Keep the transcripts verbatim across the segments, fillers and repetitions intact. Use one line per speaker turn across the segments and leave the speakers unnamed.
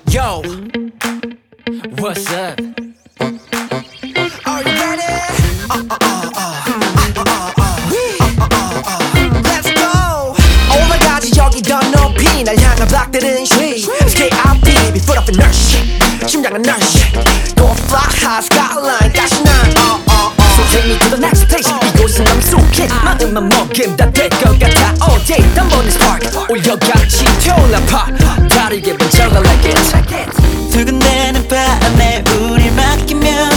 Yo, what's up?
Are you ready? Uh, uh, uh, uh, uh, uh, uh, uh. Let's go! 올라가지 여기 더 높이 날 향한 블락들은 쉬 Skate out deep, foot up in inertia 심장은 nervous Go fly high, skyline 다시 난 uh, uh, uh.
So take me to the next place. 이곳은 맘 속에 마음만 먹음 다 될 것 같아. All day 단번에 spark 올려같이 태어나봐 다르게 번져가 like it.
두근대는 밤에 우릴 맡기면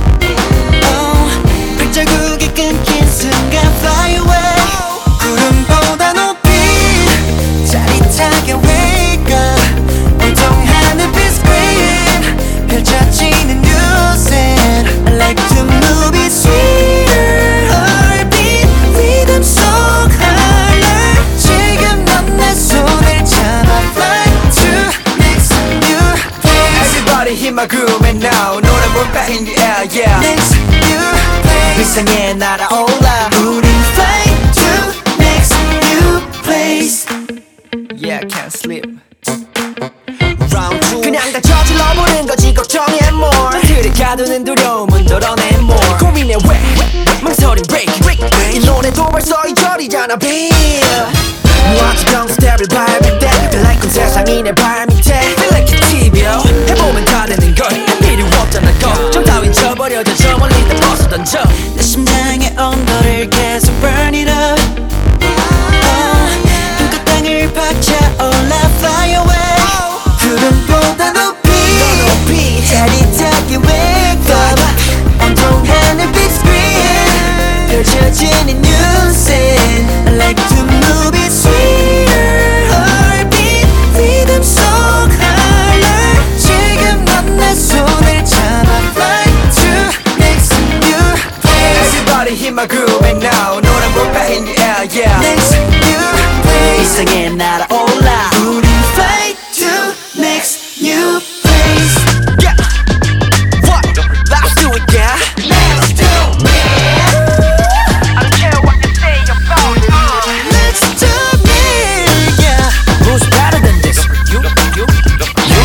oh, 발자국이 끊긴 순간 fly away 구름보다 높이 짜릿하게 wake up 온통 하늘빛 screen 펼쳐지는 new scene I like to move it sweeter heartbeat rhythm 속 harder 지금 넌 내 손을 잡아 fly to next new
Everybody hit my groove and now 노래 볼까 in the air yeah
next new place
위상에 날아올라
우린 fly to next new place
Yeah, can't sleep Round two 그냥 다 저질러 보는 거지 걱정해 more
그래 가두는 두려움은 덜어내 more.
고민해 왜 망설임 break 이 노래도 벌써 이절이잖아 babe 무아지 경스텝을 밟을 때 Feel like 온 세상이 내 발밑에
Feel like a 티비요. 해보면 다 되는 걸 필요 없잖아 걱정 따윈 쳐버려져 저 멀리 다 벗어던져.
내 심장의 온도를 계속 burn it up oh, 힘껏 땅을 박차올라 fly away 구름보다 높이
높이
짜릿하게 wake up 온통 하늘빛 screen 펼쳐지는 new scene I like to move it sweeter heartbeat rhythm 속 harder 지금 넌 내 손을 잡아 fly to next new place
Everybody hit my groove and now 노래 볼까 in the air yeah
next new place
이상해 날아올라
우린 fly to next new place
Yeah What? Let's do it yeah Let's do it I don't care what you say about it
let's do it yeah
Who's better than this? You, you, you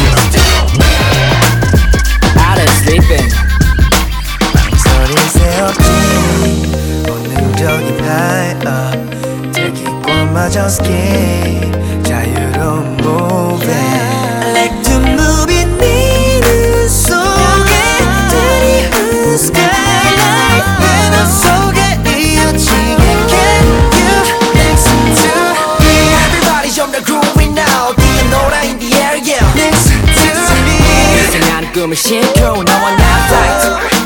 Out of sleeping.
소리 새었지 본능적인 high up 대기권마저 skip 자유로운 moving I like to move it 네 눈 속에 드리운 skyline 내 맘 속에 이어지게 Can you next to me
Everybody jump the groove right now 뛰어놀아 in the air yeah
next to me
이상한 꿈을 싣고 너와 나 fight